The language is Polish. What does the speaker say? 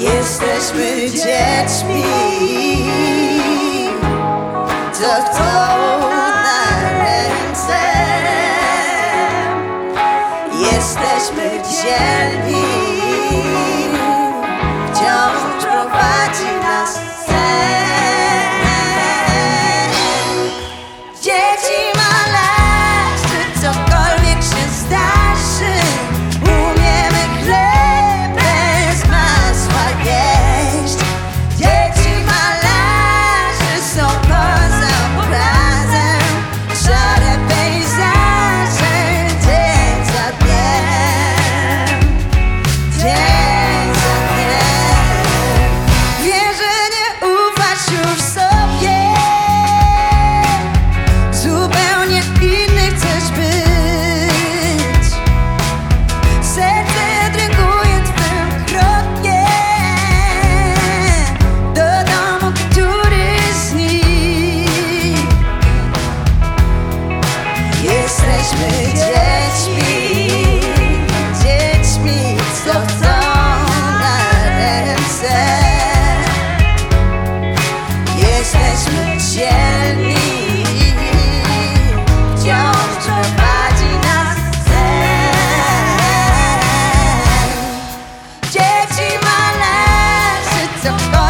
Jesteśmy dziećmi, co chcą na ręce. Jesteśmy dzielni, wciąż prowadzi nas sen. Dzieci male, czy cokolwiek się zdarzy, umiemy chleb bez masła jeść. Dzieci malarzy są poza obrazem, szare pejzaże dzień za dniem, dzień za dniem. Wierzę, nie ufasz już sobie, zupełnie inny chcesz być. Serce dręguje twym krokiem do domu, który znikł. Jesteśmy dziećmi, dziećmi, co chcą na ręce. Jesteśmy dzielni, wciąż prowadzi nas sen. Dzieci mależy, co